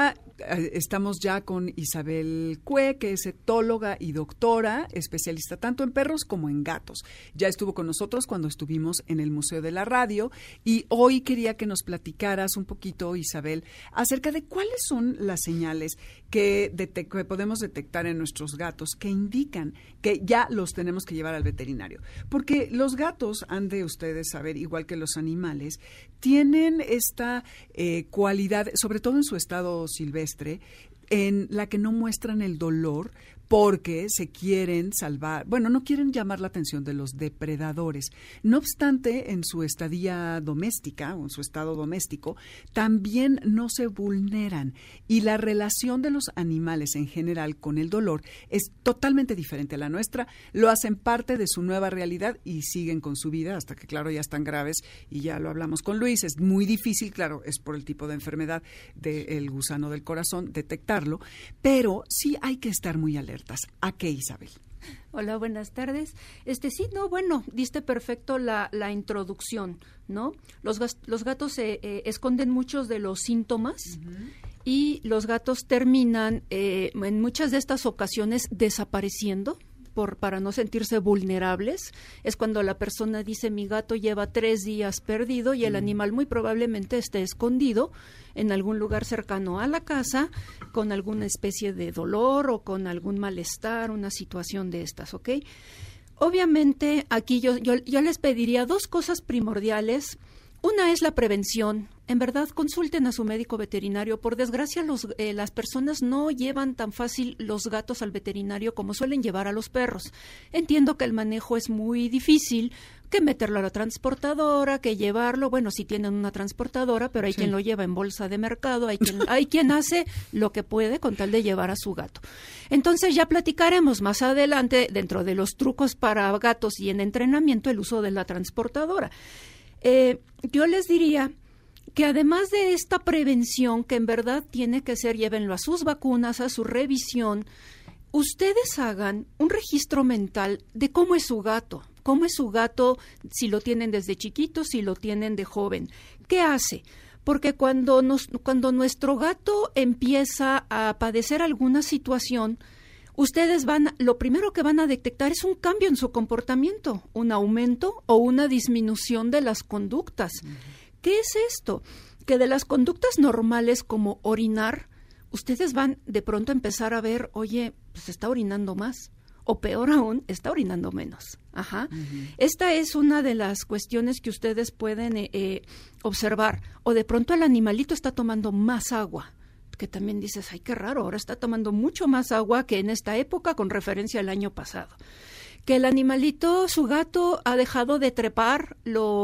estamos ya con Isabel Cue, que es etóloga y doctora, especialista tanto en perros como en gatos. Ya estuvo con nosotros cuando estuvimos en el Museo de la Radio y hoy quería que nos platicaras un poquito, Isabel, acerca de cuáles son las señales que podemos detectar en nuestros gatos que indican que ya los tenemos que llevar al veterinario. Porque los gatos, han de ustedes saber, igual que los animales, tienen esta cualidad, sobre todo en su estado silvestre, en la que no muestran el dolor porque se quieren salvar, bueno, no quieren llamar la atención de los depredadores. No obstante, en su estadía doméstica o en su estado doméstico, también no se vulneran y la relación de los animales en general con el dolor es totalmente diferente a la nuestra. Lo hacen parte de su nueva realidad y siguen con su vida hasta que, claro, ya están graves y ya lo hablamos con Luis. Es muy difícil, claro, es por el tipo de enfermedad del gusano del corazón detectarlo, pero sí hay que estar muy alertas. ¿A qué, Isabel? Hola, buenas tardes. Sí, no, bueno, diste perfecto la introducción, ¿no? Los gatos esconden muchos de los síntomas y los gatos terminan en muchas de estas ocasiones desapareciendo para no sentirse vulnerables. Es cuando la persona dice, mi gato lleva 3 días perdido y el animal muy probablemente esté escondido en algún lugar cercano a la casa con alguna especie de dolor o con algún malestar, una situación de estas, ¿ok? Obviamente aquí yo les pediría 2 cosas primordiales. Una es la prevención. En verdad, consulten a su médico veterinario. Por desgracia, las personas no llevan tan fácil los gatos al veterinario como suelen llevar a los perros. Entiendo que el manejo es muy difícil, que meterlo a la transportadora, que llevarlo. Bueno, sí tienen una transportadora, pero hay quien lo lleva en bolsa de mercado, hay quien hace lo que puede con tal de llevar a su gato. Entonces ya platicaremos más adelante, dentro de los trucos para gatos y en entrenamiento, el uso de la transportadora. Yo les diría que además de esta prevención, que en verdad tiene que ser, llévenlo a sus vacunas, a su revisión, ustedes hagan un registro mental de cómo es su gato, si lo tienen desde chiquito, si lo tienen de joven. ¿Qué hace? Porque cuando nuestro gato empieza a padecer alguna situación, ustedes lo primero que van a detectar es un cambio en su comportamiento, un aumento o una disminución de las conductas. ¿Qué es esto? Que de las conductas normales como orinar, ustedes van de pronto a empezar a ver, oye, pues está orinando más, o peor aún, está orinando menos. Ajá. Esta es una de las cuestiones que ustedes pueden observar. O de pronto el animalito está tomando más agua, que también dices, ay, qué raro, ahora está tomando mucho más agua que en esta época con referencia al año pasado. Que el animalito, su gato, ha dejado de trepar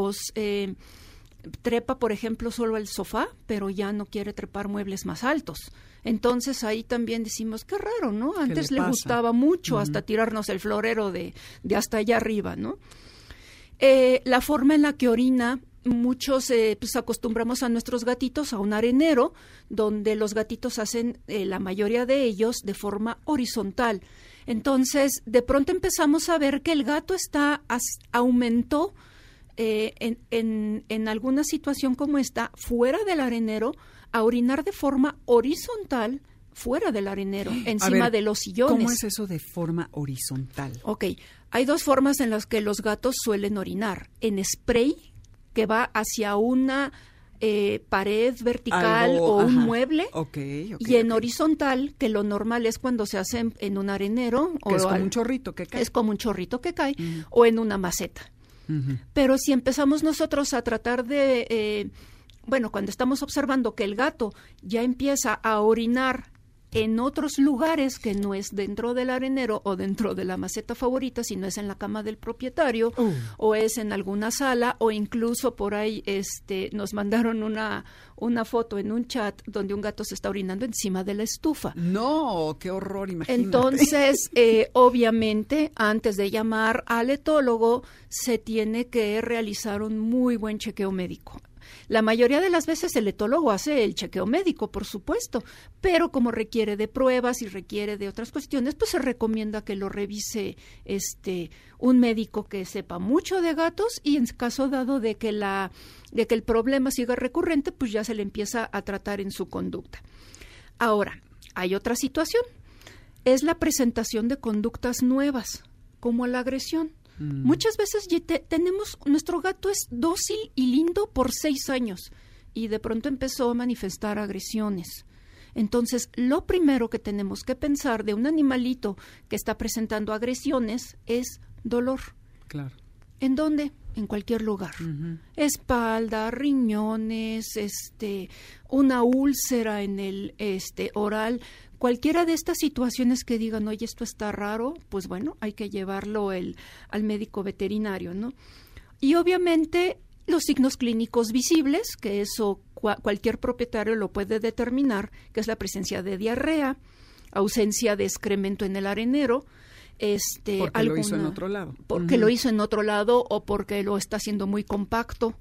trepa, por ejemplo, solo el sofá, pero ya no quiere trepar muebles más altos. Entonces ahí también decimos, qué raro, ¿no? Antes le gustaba mucho hasta tirarnos el florero de hasta allá arriba, ¿no? La forma en la que orina, muchos pues acostumbramos a nuestros gatitos a un arenero, donde los gatitos hacen, la mayoría de ellos, de forma horizontal. Entonces, de pronto empezamos a ver que el gato aumentó en alguna situación como esta, fuera del arenero, a orinar de forma horizontal, fuera del arenero, encima de los sillones. ¿Cómo es eso de forma horizontal? Ok, hay 2 formas en las que los gatos suelen orinar. En spray, que va hacia una pared vertical o un mueble, y en horizontal, que lo normal es cuando se hace en un arenero. Que es como un chorrito que cae. Es como un chorrito que cae, o en una maceta. Pero si empezamos nosotros a tratar de, cuando estamos observando que el gato ya empieza a orinar en otros lugares que no es dentro del arenero o dentro de la maceta favorita, sino es en la cama del propietario o es en alguna sala, o incluso por ahí nos mandaron una foto en un chat donde un gato se está orinando encima de la estufa. No, qué horror, imagínate. Entonces, obviamente, antes de llamar al etólogo, se tiene que realizar un muy buen chequeo médico. La mayoría de las veces el etólogo hace el chequeo médico, por supuesto, pero como requiere de pruebas y requiere de otras cuestiones, pues se recomienda que lo revise un médico que sepa mucho de gatos, y en caso dado de que el problema siga recurrente, pues ya se le empieza a tratar en su conducta. Ahora, hay otra situación. Es la presentación de conductas nuevas, como la agresión. Muchas veces nuestro gato es dócil y lindo por 6 años y de pronto empezó a manifestar agresiones. Entonces, lo primero que tenemos que pensar de un animalito que está presentando agresiones es dolor. Claro. ¿En dónde? En cualquier lugar. Espalda, riñones, una úlcera en el oral. Cualquiera de estas situaciones que digan, oye, esto está raro, pues bueno, hay que llevarlo al médico veterinario, ¿no? Y obviamente los signos clínicos visibles, que eso cualquier propietario lo puede determinar, que es la presencia de diarrea, ausencia de excremento en el arenero, porque lo hizo en otro lado. Porque lo hizo en otro lado o porque lo está haciendo muy compacto.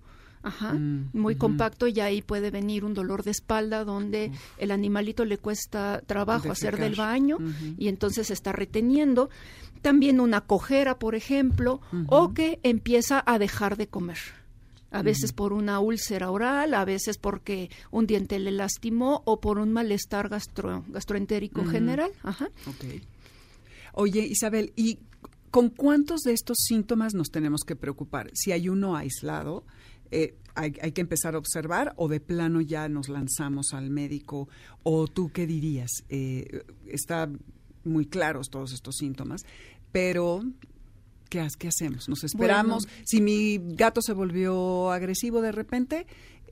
Muy compacto, y ahí puede venir un dolor de espalda donde el animalito le cuesta trabajo hacer del baño y entonces se está reteniendo. También una cojera, por ejemplo, o que empieza a dejar de comer. A veces por una úlcera oral, a veces porque un diente le lastimó o por un malestar gastroentérico general. Okay. Oye, Isabel, ¿y con cuántos de estos síntomas nos tenemos que preocupar? Si hay uno aislado, hay que empezar a observar, o de plano ya nos lanzamos al médico, o tú qué dirías. Está muy claros todos estos síntomas, pero ¿qué hacemos? ¿Nos esperamos? Bueno, si mi gato se volvió agresivo de repente,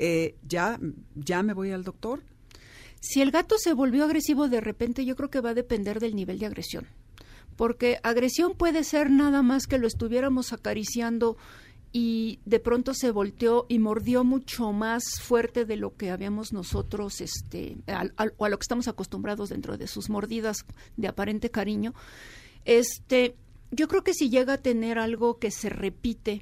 ¿ya me voy al doctor? Si el gato se volvió agresivo de repente, yo creo que va a depender del nivel de agresión, porque agresión puede ser nada más que lo estuviéramos acariciando y de pronto se volteó y mordió mucho más fuerte de lo que habíamos nosotros, o a lo que estamos acostumbrados dentro de sus mordidas de aparente cariño. Yo creo que si llega a tener algo que se repite,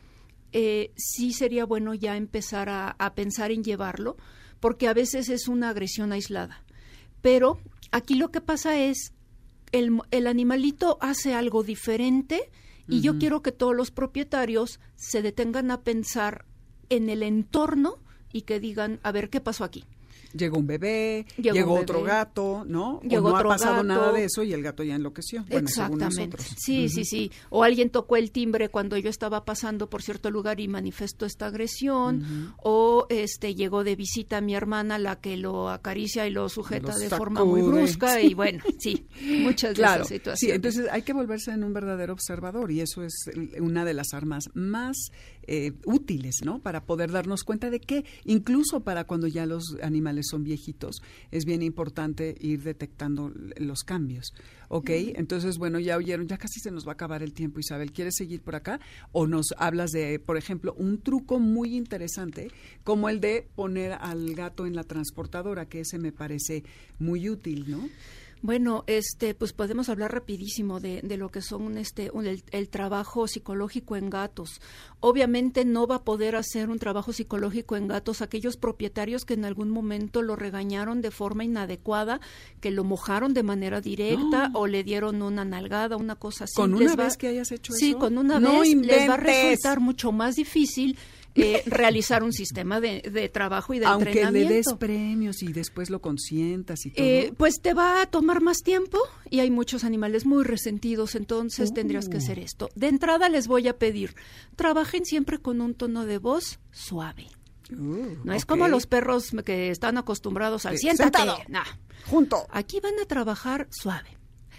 sí sería bueno ya empezar a pensar en llevarlo, porque a veces es una agresión aislada. Pero aquí lo que pasa es, el animalito hace algo diferente. Y yo quiero que todos los propietarios se detengan a pensar en el entorno y que digan, a ver, ¿qué pasó aquí? Llegó un bebé, llegó otro gato, ¿no? Llegó no otro ha pasado gato. Nada de eso y el gato ya enloqueció. Bueno, exactamente. Sí. O alguien tocó el timbre cuando yo estaba pasando por cierto lugar y manifestó esta agresión. O llegó de visita a mi hermana, la que lo acaricia y lo sujeta de forma muy brusca. Y bueno, sí, muchas de esas situaciones. Sí, entonces hay que volverse en un verdadero observador, y eso es una de las armas más útiles, ¿no? Para poder darnos cuenta de que incluso para cuando ya los animales son viejitos, es bien importante ir detectando los cambios, ¿ok? Entonces, bueno, ya oyeron, ya casi se nos va a acabar el tiempo, Isabel. ¿Quieres seguir por acá? ¿O nos hablas de, por ejemplo, un truco muy interesante, como el de poner al gato en la transportadora, que ese me parece muy útil, ¿no? Bueno, pues podemos hablar rapidísimo de lo que son el trabajo psicológico en gatos. Obviamente no va a poder hacer un trabajo psicológico en gatos aquellos propietarios que en algún momento lo regañaron de forma inadecuada, que lo mojaron de manera directa o le dieron una nalgada, una cosa así. ¿Con una vez que hayas hecho eso? Sí, con una vez les va a resultar mucho más difícil realizar un sistema de trabajo y de entrenamiento. Aunque le des premios y después lo consientas y todo. Pues te va a tomar más tiempo y hay muchos animales muy resentidos, entonces tendrías que hacer esto. De entrada les voy a pedir, trabajen siempre con un tono de voz suave. No es como los perros que están acostumbrados al siéntate. Nah. Junto. Aquí van a trabajar suave.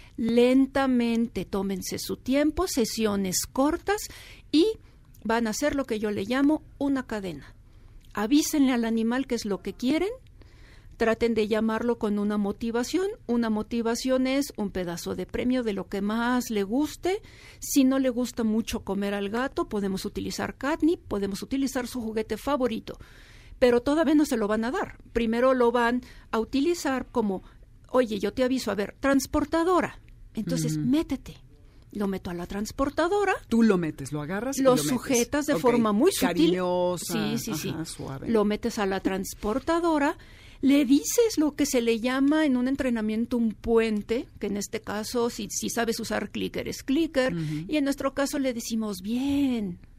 Lentamente, tómense su tiempo, sesiones cortas y van a hacer lo que yo le llamo una cadena. Avísenle al animal qué es lo que quieren, traten de llamarlo con una motivación. Una motivación es un pedazo de premio de lo que más le guste. Si no le gusta mucho comer al gato, podemos utilizar catnip, podemos utilizar su juguete favorito, pero todavía no se lo van a dar. Primero lo van a utilizar como, oye, yo te aviso, a ver, transportadora, entonces métete. Lo meto a la transportadora. Tú lo metes, lo agarras y lo sujetas de forma muy sutil. Cariñosa. Sí. Suave. Lo metes a la transportadora, le dices lo que se le llama en un entrenamiento un puente, que en este caso, si sabes usar clicker, es clicker, y en nuestro caso le decimos bien,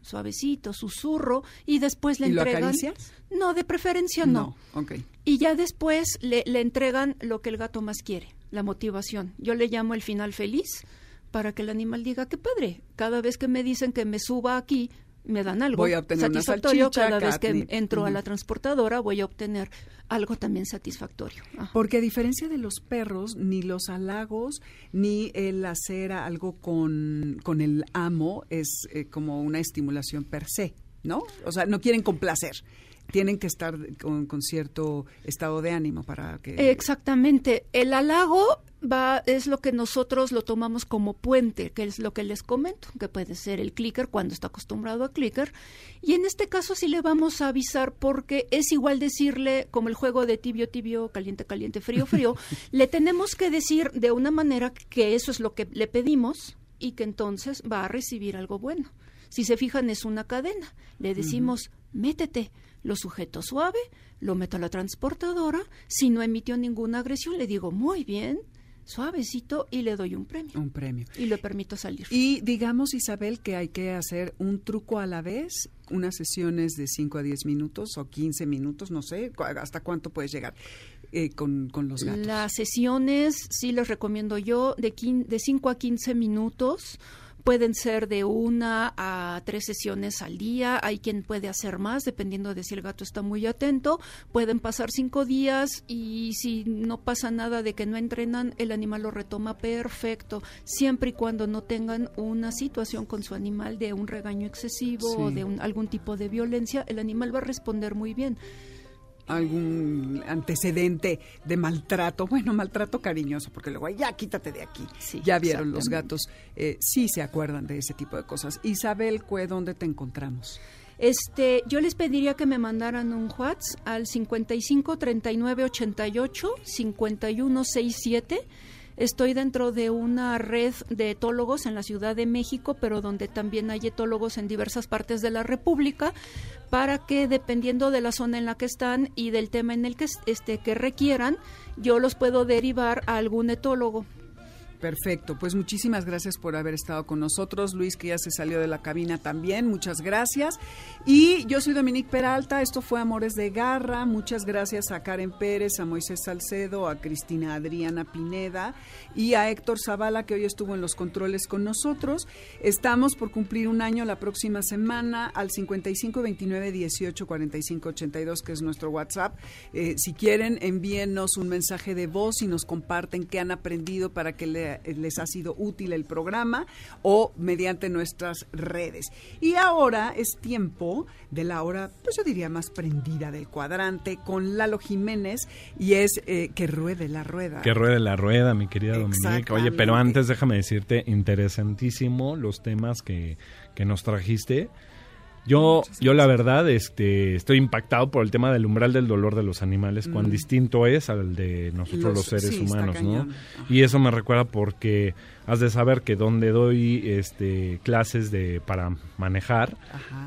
suavecito, susurro, y después le ¿Y entregan... lo acaricias? No, de preferencia no. Okay. Y ya después le entregan lo que el gato más quiere, la motivación. Yo le llamo el final feliz, para que el animal diga, qué padre, cada vez que me dicen que me suba aquí, me dan algo voy a obtener satisfactorio. una salchicha, cada vez catnip. que entro a la transportadora voy a obtener algo también satisfactorio. Ajá. Porque a diferencia de los perros, ni los halagos, ni el hacer algo con el amo es como una estimulación per se, ¿no? O sea, no quieren complacer. Tienen que estar con cierto estado de ánimo para que... Exactamente. El halago es lo que nosotros lo tomamos como puente, que es lo que les comento, que puede ser el clicker cuando está acostumbrado a clicker. Y en este caso sí le vamos a avisar, porque es igual decirle, como el juego de tibio, tibio, caliente, caliente, frío, frío, le tenemos que decir de una manera que eso es lo que le pedimos y que entonces va a recibir algo bueno. Si se fijan, es una cadena. Le decimos, métete. Lo sujeto suave, lo meto a la transportadora. Si no emitió ninguna agresión, le digo, muy bien, suavecito, y le doy un premio. Un premio. Y le permito salir. Y digamos, Isabel, que hay que hacer un truco a la vez, unas sesiones de 5 a 10 minutos o 15 minutos, no sé, ¿hasta cuánto puedes llegar con los gatos? Las sesiones, sí les recomiendo yo, de 5 a 15 minutos. Pueden ser de 1 a 3 sesiones al día. Hay quien puede hacer más, dependiendo de si el gato está muy atento. Pueden pasar 5 días y si no pasa nada de que no entrenan, el animal lo retoma perfecto, siempre y cuando no tengan una situación con su animal de un regaño excesivo o de algún tipo de violencia. El animal va a responder muy bien. Algún antecedente de maltrato, maltrato cariñoso, porque luego, ya quítate de aquí. Sí, ya vieron los gatos, sí se acuerdan de ese tipo de cosas. Isabel, ¿dónde te encontramos? Yo les pediría que me mandaran un WhatsApp al 55 39 88 51 67. Estoy dentro de una red de etólogos en la Ciudad de México, pero donde también hay etólogos en diversas partes de la República, para que dependiendo de la zona en la que están y del tema en el que requieran, yo los puedo derivar a algún etólogo. Perfecto, pues muchísimas gracias por haber estado con nosotros. Luis, que ya se salió de la cabina también, muchas gracias. Y yo soy Dominique Peralta, esto fue Amores de Garra. Muchas gracias a Karen Pérez, a Moisés Salcedo, a Cristina Adriana Pineda y a Héctor Zavala, que hoy estuvo en los controles con nosotros. Estamos por cumplir un año la próxima semana al 55 29 18 45 82, que es nuestro WhatsApp. Si quieren, envíenos un mensaje de voz y nos comparten qué han aprendido para que les ha sido útil el programa, o mediante nuestras redes. Y ahora es tiempo de la hora, pues yo diría más prendida del cuadrante, con Lalo Jiménez, y es que ruede la rueda. Que ruede la rueda, mi querida Dominique. Oye, pero antes déjame decirte, interesantísimo los temas que nos trajiste. Yo la verdad estoy impactado por el tema del umbral del dolor de los animales, cuán distinto es al de nosotros los seres humanos, ¿no? Y eso me recuerda porque has de saber que donde doy clases para manejar,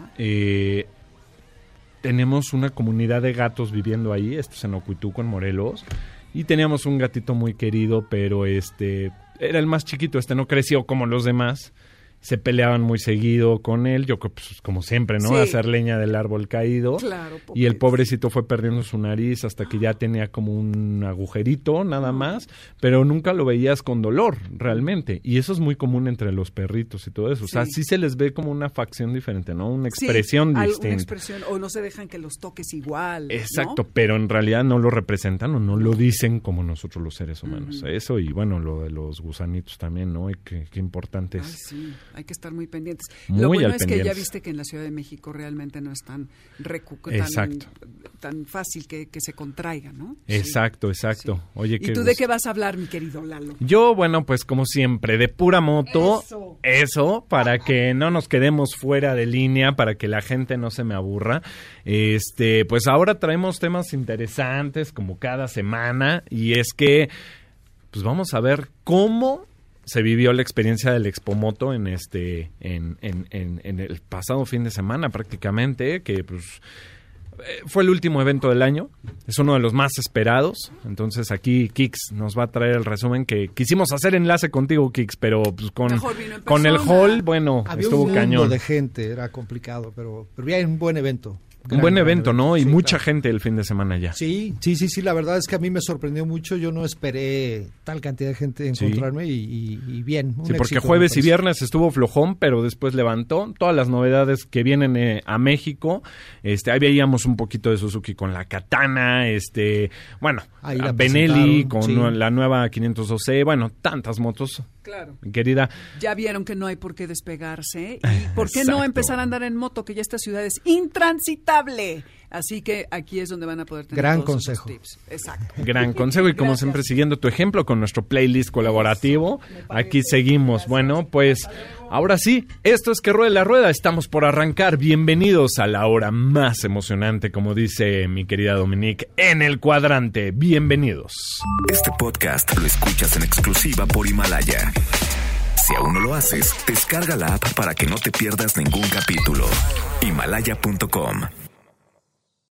tenemos una comunidad de gatos viviendo ahí, esto es en Ocuituco, en Morelos, y teníamos un gatito muy querido, pero era el más chiquito, no creció como los demás. Se peleaban muy seguido con él, yo creo, pues, como siempre, ¿no? Sí. Hacer leña del árbol caído. Claro, y el pobrecito fue perdiendo su nariz hasta que ya tenía como un agujerito, nada más, pero nunca lo veías con dolor, realmente. Y eso es muy común entre los perritos y todo eso. Sí. O sea, sí se les ve como una facción diferente, ¿no? Una expresión distinta. Una expresión, o no se dejan que los toques igual, exacto, ¿no? Pero en realidad no lo representan o no lo dicen como nosotros los seres humanos. Eso, y bueno, lo de los gusanitos también, ¿no? Y qué importante es. Ay, sí. Hay que estar muy pendientes. Muy Lo bueno es pendientes. Que ya viste que en la Ciudad de México realmente no es tan fácil que se contraiga, ¿no? Exacto. Sí. Oye, ¿y tú de qué vas a hablar, mi querido Lalo? Yo, bueno, pues como siempre, de pura moto, eso para que no nos quedemos fuera de línea, para que la gente no se me aburra. Pues ahora traemos temas interesantes como cada semana, y es que pues vamos a ver cómo se vivió la experiencia del Expomoto en el pasado fin de semana prácticamente, que pues fue el último evento del año, es uno de los más esperados, entonces aquí Kix nos va a traer el resumen que quisimos hacer enlace contigo, Kix, pero pues con el hall, bueno, había estuvo un cañón. mundo de gente, era complicado, pero bien, un buen evento. Un buen evento, ¿no? Y sí, mucha claro. gente el fin de semana ya. Sí, la verdad es que a mí me sorprendió mucho, yo no esperé tal cantidad de gente encontrarme y bien. Sí, porque jueves y viernes estuvo flojón, pero después levantó todas las novedades que vienen a México. Ahí veíamos un poquito de Suzuki con la Katana, bueno, a Benelli con la nueva 512C, bueno, tantas motos. Claro. Mi querida. Ya vieron que no hay por qué despegarse. ¿Y por qué no empezar a andar en moto? Que ya esta ciudad es intransitable. Así que aquí es donde van a poder tener gran todos consejo. esos tips. Exacto. Gran consejo y como siempre siguiendo tu ejemplo con nuestro playlist colaborativo. Aquí seguimos. Bueno, pues ahora sí, esto es Que Ruede la Rueda. Estamos por arrancar. Bienvenidos a la hora más emocionante, como dice mi querida Dominique, en el cuadrante. Bienvenidos. Este podcast lo escuchas en exclusiva por Himalaya. Si aún no lo haces, descarga la app para que no te pierdas ningún capítulo. Himalaya.com